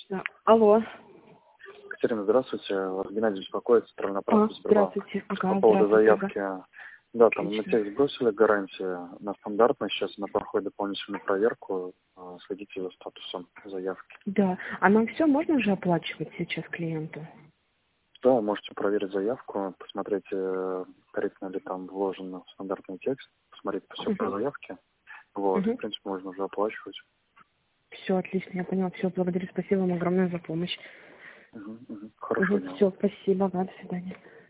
Да. Алло. Екатерина, здравствуйте. Вас Геннадий беспокоит, центральный аппарат Сбербанка. Здравствуйте. По поводу заявки. Да, там мы Отлично. текст бросили гарантии на стандартный, сейчас она проходит дополнительную проверку. Следите за статусом заявки. Да. А нам все можно уже оплачивать сейчас клиенту? Да, можете проверить заявку, посмотреть, корректно ли там вложен стандартный текст, посмотреть все по заявке. Вот, в принципе, можно уже оплачивать. Все, отлично, я поняла. Все, благодарю, спасибо вам огромное за помощь. Хорошо. Все, спасибо, до свидания.